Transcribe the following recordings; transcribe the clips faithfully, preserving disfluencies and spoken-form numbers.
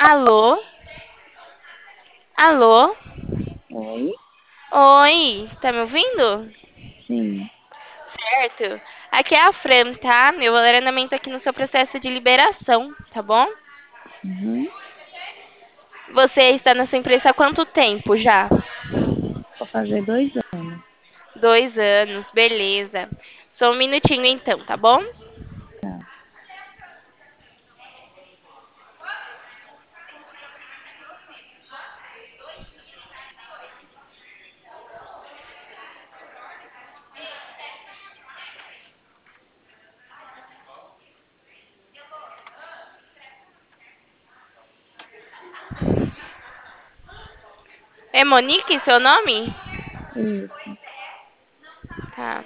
Alô? Alô? Oi? Oi, tá me ouvindo? Sim. Certo. Aqui é a Fran, tá? Meu andamento aqui no seu processo de liberação, tá bom? Uhum. Você está nessa empresa há quanto tempo já? Vou fazer dois anos. Dois anos, beleza. Só um minutinho então, tá bom? Tá. É Monique seu nome? Isso. Tá.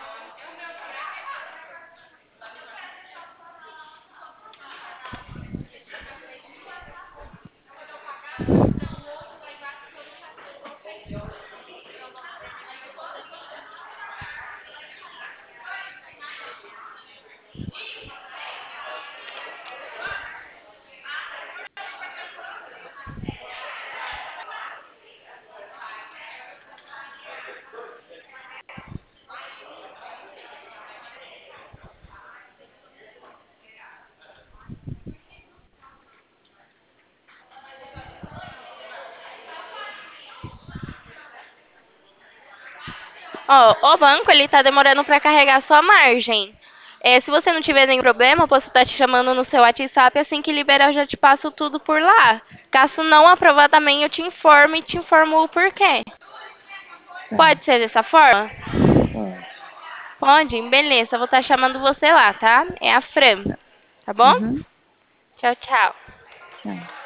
Ó, o banco, ele tá demorando pra carregar sua margem. É, se você não tiver nenhum problema, eu posso estar te chamando no seu WhatsApp, assim que liberar eu já te passo tudo por lá. Caso não aprovar também, eu te informo e te informo o porquê. Tá. Pode ser dessa forma? Pode. Pode? Beleza, eu vou estar chamando você lá, tá? É a Fran, Tá. tá bom? Uhum. Tchau, tchau. Tchau.